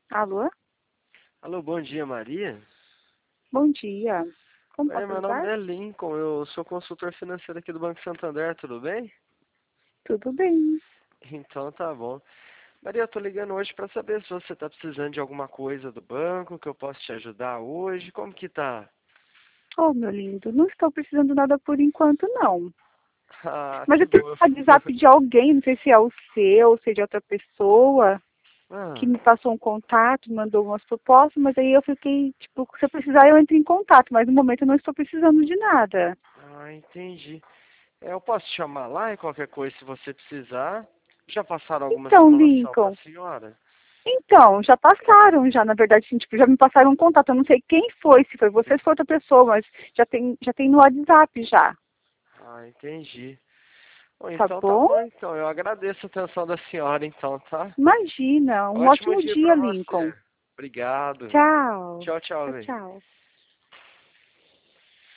Alô? Alô, bom dia, Maria. Bom dia. Como Maria, posso meu nome ajudar? é Lincoln, eu sou consultor financeiro aqui do Banco Santander, tudo bem? Tudo bem. Então tá bom. Maria, eu tô ligando hoje para saber se você tá precisando de alguma coisa do banco, que eu posso te ajudar hoje, como que tá? Oh, meu lindo, não estou precisando nada por enquanto, não. Ah, Mas que eu tenho bom. um WhatsApp de alguém, não sei se é o seu, se é de outra pessoa, que Ah, me passou um contato, mandou umas propostas, mas aí eu fiquei, tipo, se eu precisar eu entro em contato, mas no momento eu não estou precisando de nada. entendi. Eu posso te chamar lá e qualquer coisa se você precisar. Já passaram alguma Então, informação para a Lincoln, senhora? então, já passaram, já, na verdade, assim, tipo, já me passaram um contato, eu não sei quem foi, se foi você, se foi outra pessoa, mas já tem no WhatsApp já, Entendi. Bom, tá então tá bom? bom, então. Eu agradeço a atenção da senhora, então, tá? Imagina, um Ótimo ótimo dia dia, pra você. Lincoln. Obrigado. Tchau. Tchau, tchau, Tchau, velho. tchau.